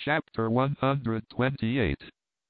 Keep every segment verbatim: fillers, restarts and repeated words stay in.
Chapter one hundred twenty-eight.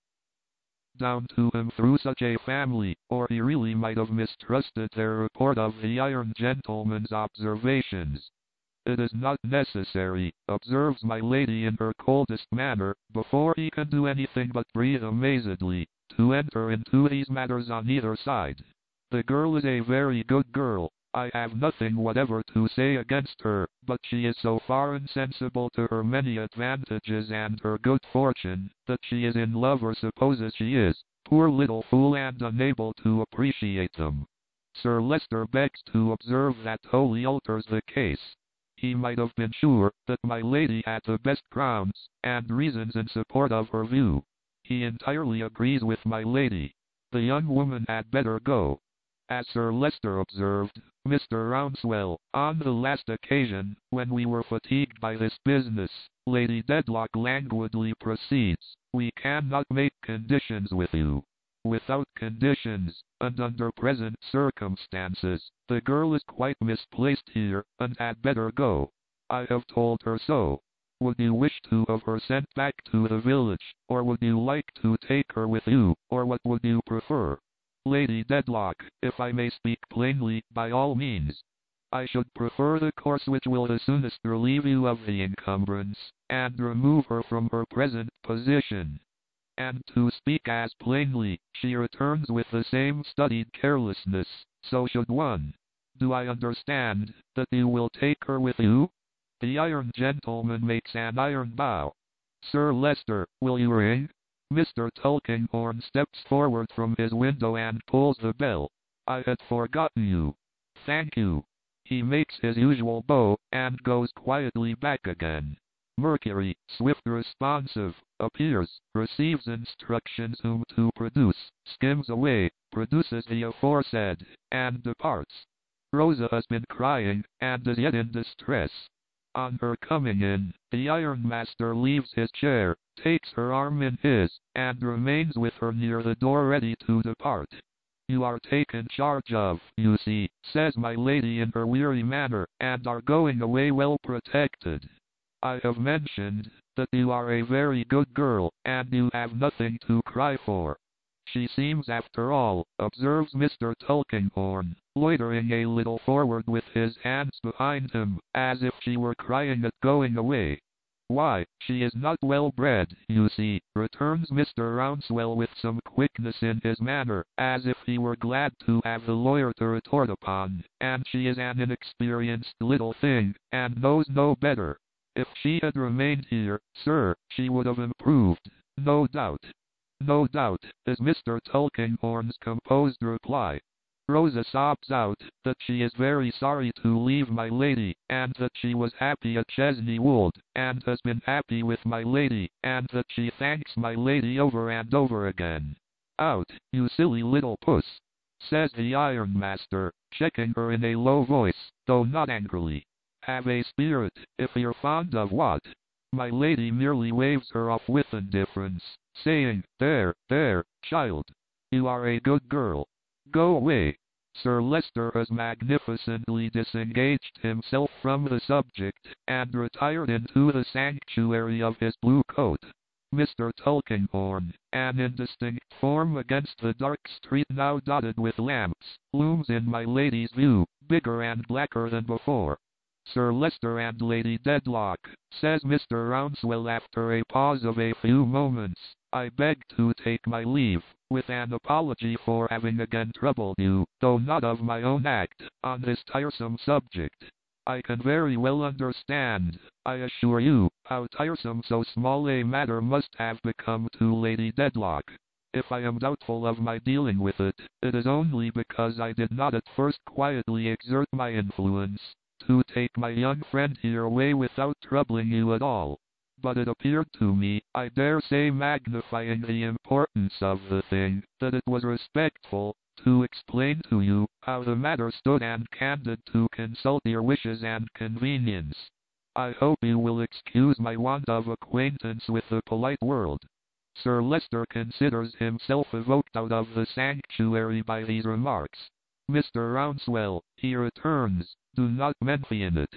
Down to him through such a family, or he really might have mistrusted their report of the iron gentleman's observations. It is not necessary, observes my lady in her coldest manner, before he can do anything but breathe amazedly, to enter into these matters on either side. The girl is a very good girl. I have nothing whatever to say against her, but she is so far insensible to her many advantages and her good fortune, that she is in love or supposes she is, poor little fool, and unable to appreciate them. Sir Leicester begs to observe that wholly alters the case. He might have been sure that my lady had the best grounds and reasons in support of her view. He entirely agrees with my lady. The young woman had better go. As Sir Leicester observed, Mister Rouncewell, on the last occasion, when we were fatigued by this business, Lady Dedlock languidly proceeds, "We cannot make conditions with you. Without conditions, and under present circumstances, the girl is quite misplaced here, and had better go. I have told her so. Would you wish to have her sent back to the village, or would you like to take her with you, or what would you prefer?" Lady Dedlock, if I may speak plainly, by all means. I should prefer the course which will the soonest relieve you of the encumbrance, and remove her from her present position. And to speak as plainly, she returns with the same studied carelessness, so should one. Do I understand that you will take her with you? The iron gentleman makes an iron bow. Sir Leicester, will you ring? Mister Tulkinghorn steps forward from his window and pulls the bell. I had forgotten you. Thank you. He makes his usual bow, and goes quietly back again. Mercury, swift responsive, appears, receives instructions whom to produce, skims away, produces the aforesaid, and departs. Rosa has been crying, and is yet in distress. On her coming in, the ironmaster leaves his chair, takes her arm in his, and remains with her near the door ready to depart. "You are taken charge of, you see," says my lady in her weary manner, "and are going away well protected. I have mentioned that you are a very good girl, and you have nothing to cry for." She seems after all, observes Mister Tulkinghorn, loitering a little forward with his hands behind him, as if she were crying at going away. "Why, she is not well bred, you see," returns Mister Rouncewell with some quickness in his manner, as if he were glad to have the lawyer to retort upon, "and she is an inexperienced little thing, and knows no better. If she had remained here, sir, she would have improved, no doubt." "No doubt," is Mister Tulkinghorn's composed reply. Rosa sobs out that she is very sorry to leave my lady, and that she was happy at Chesney Wold, and has been happy with my lady, and that she thanks my lady over and over again. "Out, you silly little puss," says the ironmaster, checking her in a low voice, though not angrily. "Have a spirit, if you're fond of what?" My lady merely waves her off with indifference, saying, "There, there, child. You are a good girl. Go away." Sir Leicester has magnificently disengaged himself from the subject, and retired into the sanctuary of his blue coat. Mister Tulkinghorn, an indistinct form against the dark street now dotted with lamps, looms in my lady's view, bigger and blacker than before. "Sir Leicester and Lady Dedlock," says Mister Rouncewell after a pause of a few moments, "I beg to take my leave, with an apology for having again troubled you, though not of my own act, on this tiresome subject. I can very well understand, I assure you, how tiresome so small a matter must have become to Lady Dedlock. If I am doubtful of my dealing with it, it is only because I did not at first quietly exert my influence to take my young friend here away without troubling you at all. But it appeared to me, I dare say magnifying the importance of the thing, that it was respectful to explain to you how the matter stood and candid to consult your wishes and convenience. I hope you will excuse my want of acquaintance with the polite world." Sir Leicester considers himself evoked out of the sanctuary by these remarks. "Mister Rouncewell," he returns, "do not mention it.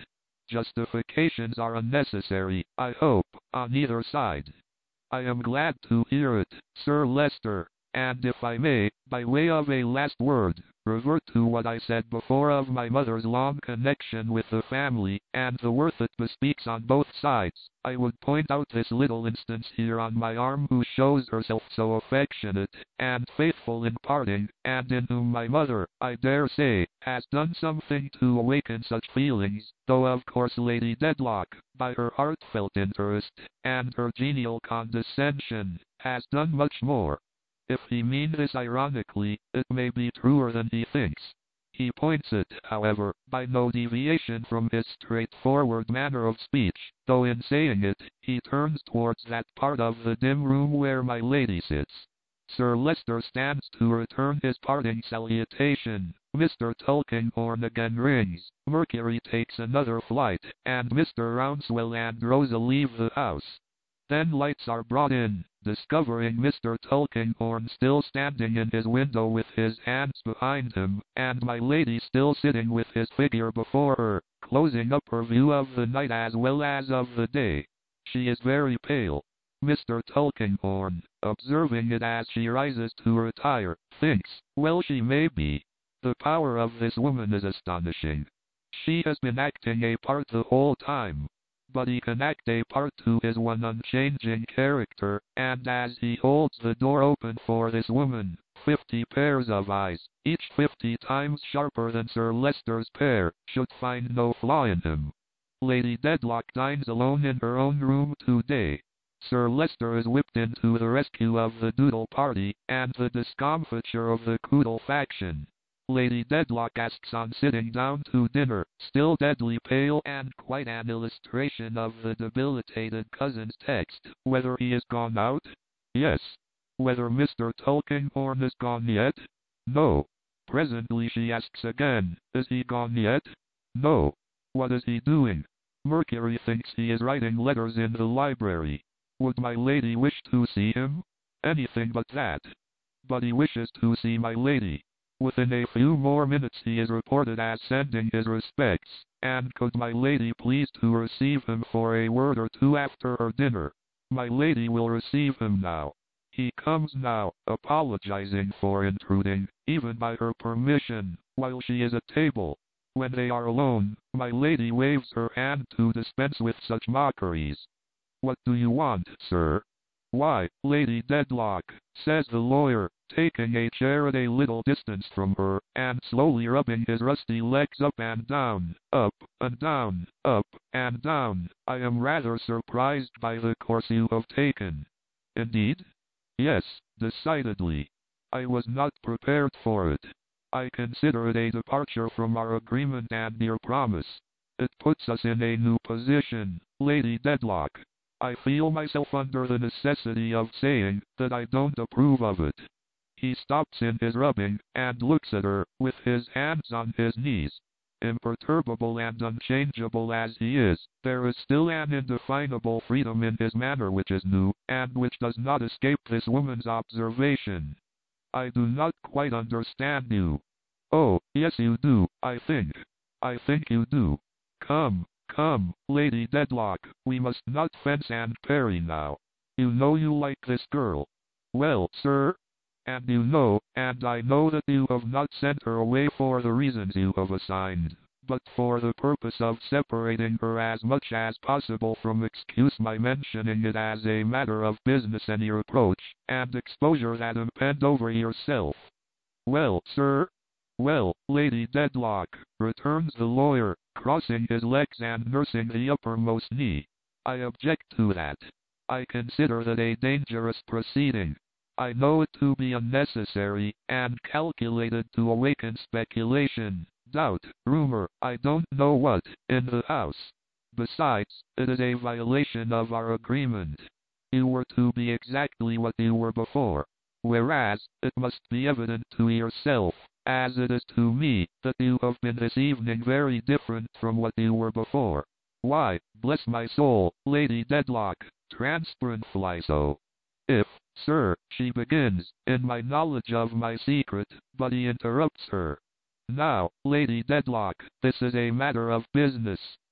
Justifications are unnecessary, I hope, on either side. I am glad to hear it, Sir Leicester, and if I may, by way of a last word, revert to what I said before of my mother's long connection with the family, and the worth it bespeaks on both sides, I would point out this little instance here on my arm who shows herself so affectionate and faithful in parting, and in whom my mother, I dare say, has done something to awaken such feelings, though of course Lady Dedlock, by her heartfelt interest, and her genial condescension, has done much more. If he mean this ironically, it may be truer than he thinks. He points it, however, by no deviation from his straightforward manner of speech, though in saying it, he turns towards that part of the dim room where my lady sits. Sir Leicester stands to return his parting salutation. Mister Tulkinghorn again rings. Mercury takes another flight, and Mister Rouncewell and Rosa leave the house. Then lights are brought in, discovering Mister Tulkinghorn still standing in his window with his hands behind him, and my lady still sitting with his figure before her, closing up her view of the night as well as of the day. She is very pale. Mister Tulkinghorn, observing it as she rises to retire, thinks, well, she may be. The power of this woman is astonishing. She has been acting a part the whole time. But he can act a part to his one unchanging character, and as he holds the door open for this woman, fifty pairs of eyes, each fifty times sharper than Sir Leicester's pair, should find no flaw in him. Lady Dedlock dines alone in her own room today. Sir Leicester is whipped in to the rescue of the Doodle party, and the discomfiture of the Coodle faction. Lady Dedlock asks on sitting down to dinner, still deadly pale and quite an illustration of the debilitated cousin's text, whether he is gone out? Yes. Whether Mister Tulkinghorn is gone yet? No. Presently she asks again, is he gone yet? No. What is he doing? Mercury thinks he is writing letters in the library. Would my lady wish to see him? Anything but that. But he wishes to see my lady. Within a few more minutes he is reported as sending his respects, and could my lady please to receive him for a word or two after her dinner. My lady will receive him now. He comes now, apologizing for intruding, even by her permission, while she is at table. When they are alone, my lady waves her hand to dispense with such mockeries. What do you want, sir? Why, Lady Dedlock, says the lawyer, taking a chair at a little distance from her, and slowly rubbing his rusty legs up and down, up and down, up and down. I am rather surprised by the course you have taken. Indeed? Yes, decidedly. I was not prepared for it. I consider it a departure from our agreement and your promise. It puts us in a new position, Lady Dedlock. I feel myself under the necessity of saying that I don't approve of it. He stops in his rubbing, and looks at her, with his hands on his knees. Imperturbable and unchangeable as he is, there is still an indefinable freedom in his manner which is new, and which does not escape this woman's observation. I do not quite understand you. Oh, yes you do, I think. I think you do. Come, come, Lady Dedlock, we must not fence and parry now. You know you like this girl. Well, sir? And you know, and I know that you have not sent her away for the reasons you have assigned, but for the purpose of separating her as much as possible from excuse my mentioning it as a matter of business any reproach and exposure that impend over yourself. Well, sir? Well, Lady Dedlock, returns the lawyer, crossing his legs and nursing the uppermost knee. I object to that. I consider that a dangerous proceeding. I know it to be unnecessary, and calculated to awaken speculation, doubt, rumor, I don't know what, in the house. Besides, it is a violation of our agreement. You were to be exactly what you were before. Whereas, it must be evident to yourself, as it is to me, that you have been this evening very different from what you were before. Why, bless my soul, Lady Dedlock, transparent fly so. If, sir, she begins, in my knowledge of my secret, but he interrupts her. Now, Lady Dedlock, this is a matter of business,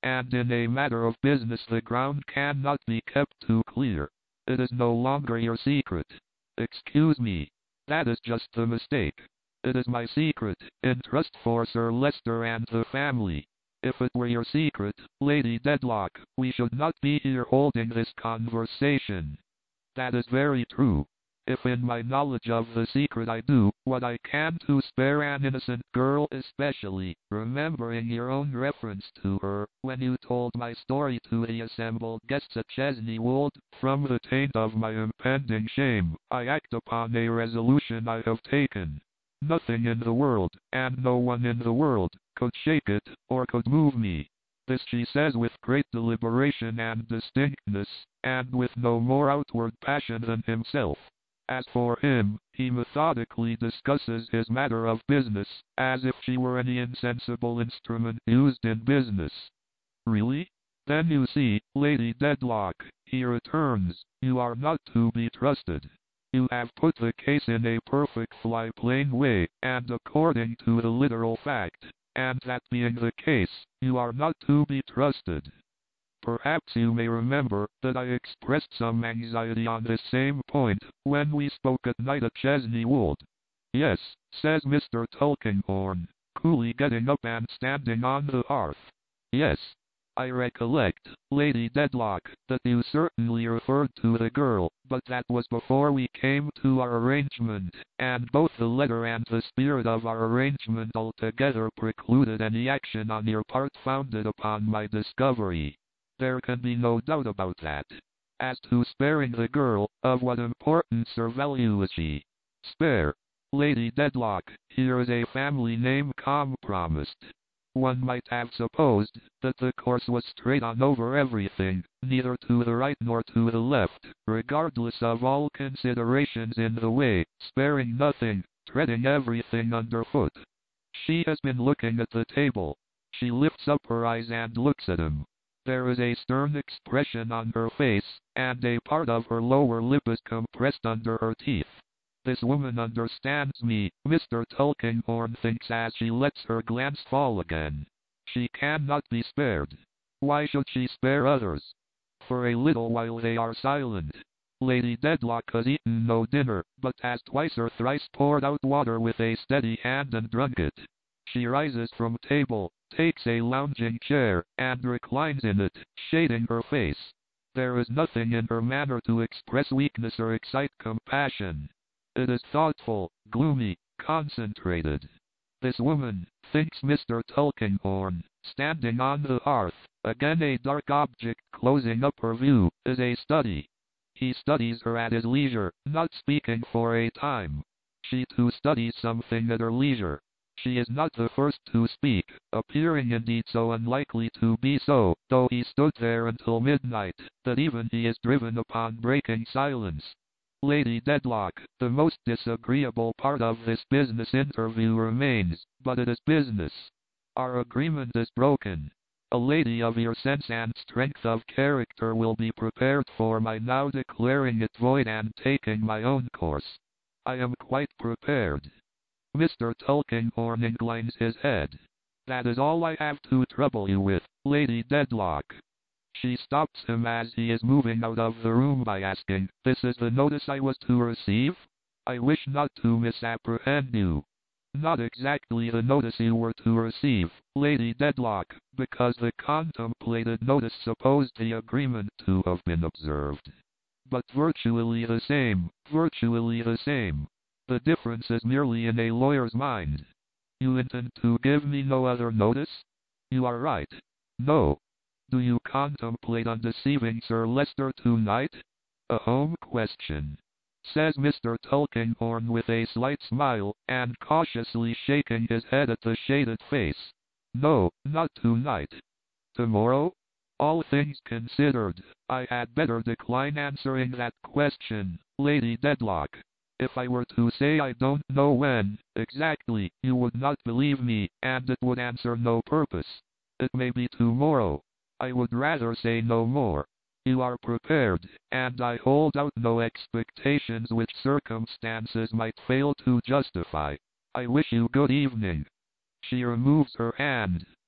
and in a matter of business the ground cannot be kept too clear. It is no longer your secret. Excuse me. That is just the mistake. It is my secret, in trust for Sir Leicester and the family. If it were your secret, Lady Dedlock, we should not be here holding this conversation. That is very true. If in my knowledge of the secret I do what I can to spare an innocent girl, especially remembering your own reference to her when you told my story to the assembled guests at Chesney Wold, from the taint of my impending shame, I act upon a resolution I have taken. Nothing in the world, and no one in the world, could shake it, or could move me. This she says with great deliberation and distinctness, and with no more outward passion than himself. As for him, he methodically discusses his matter of business, as if she were any insensible instrument used in business. Really? Then you see, Lady Dedlock, he returns, you are not to be trusted. You have put the case in a perfectly plain way, and according to the literal fact, and that being the case, you are not to be trusted. Perhaps you may remember that I expressed some anxiety on this same point when we spoke at night at Chesney Wold. Yes, says Mister Tulkinghorn, coolly getting up and standing on the hearth. Yes, I recollect, Lady Dedlock, that you certainly referred to the girl, but that was before we came to our arrangement, and both the letter and the spirit of our arrangement altogether precluded any action on your part founded upon my discovery. There can be no doubt about that. As to sparing the girl, of what importance or value is she? Spare. Lady Dedlock, here is a family name compromised. One might have supposed that the course was straight on over everything, neither to the right nor to the left, regardless of all considerations in the way, sparing nothing, treading everything underfoot. She has been looking at the table. She lifts up her eyes and looks at him. There is a stern expression on her face, and a part of her lower lip is compressed under her teeth. This woman understands me, Mister Tulkinghorn thinks as she lets her glance fall again. She cannot be spared. Why should she spare others? For a little while they are silent. Lady Dedlock has eaten no dinner, but has twice or thrice poured out water with a steady hand and drunk it. She rises from table, takes a lounging chair, and reclines in it, shading her face. There is nothing in her manner to express weakness or excite compassion. It is thoughtful, gloomy, concentrated. This woman, thinks Mister Tulkinghorn, standing on the hearth, again a dark object closing up her view, is a study. He studies her at his leisure, not speaking for a time. She too studies something at her leisure. She is not the first to speak, appearing indeed so unlikely to be so, though he stood there until midnight, that even he is driven upon breaking silence. Lady Dedlock, the most disagreeable part of this business interview remains, but it is business. Our agreement is broken. A lady of your sense and strength of character will be prepared for my now declaring it void and taking my own course. I am quite prepared. Mister Tulkinghorn inclines his head. That is all I have to trouble you with, Lady Dedlock. She stops him as he is moving out of the room by asking, "This is the notice I was to receive? I wish not to misapprehend you." "Not exactly the notice you were to receive, Lady Dedlock, because the contemplated notice supposed the agreement to have been observed. But virtually the same, virtually the same. The difference is merely in a lawyer's mind. You intend to give me no other notice? You are right. No. Do you contemplate undeceiving Sir Leicester tonight? A home question," says Mister Tulkinghorn with a slight smile, and cautiously shaking his head at the shaded face. "No, not tonight. Tomorrow? All things considered, I had better decline answering that question, Lady Dedlock. If I were to say I don't know when, exactly, you would not believe me, and it would answer no purpose. It may be tomorrow. I would rather say no more. You are prepared, and I hold out no expectations which circumstances might fail to justify. I wish you good evening." She removes her hand.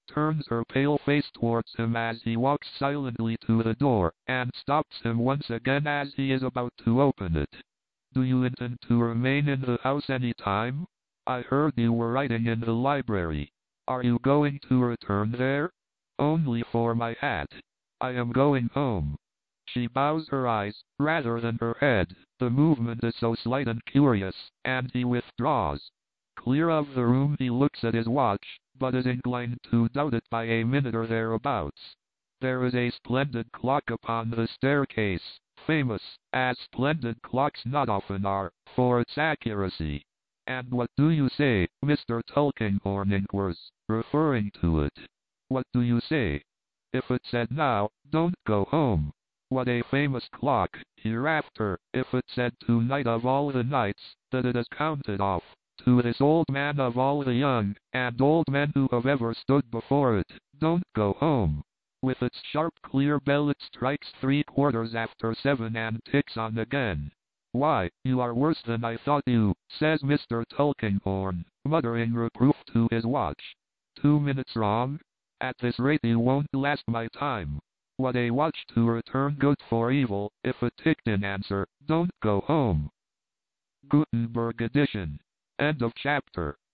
turns her pale face towards him as he walks silently to the door, and stops him once again as he is about to open it. Do you intend to remain in the house any time? I heard you were writing in the library. Are you going to return there? Only for my hat. I am going home. She bows her eyes, rather than her head. The movement is so slight and curious, and he withdraws. Clear of the room he looks at his watch, but is inclined to doubt it by a minute or thereabouts. There is a splendid clock upon the staircase, famous, as splendid clocks not often are, for its accuracy. And what do you say, Mister Tulkinghorn inquires, referring to it? What do you say? If it said now, don't go home. What a famous clock, hereafter, if it said tonight of all the nights, that it is counted off, to this old man of all the young, and old men who have ever stood before it, don't go home. With its sharp clear bell it strikes three quarters after seven and ticks on again. Why, you are worse than I thought you, says Mister Tulkinghorn, muttering reproof to his watch. Two minutes wrong? At this rate you won't last my time. What a watch to return good for evil, if it ticked in answer, don't go home. Gutenberg edition. End of chapter.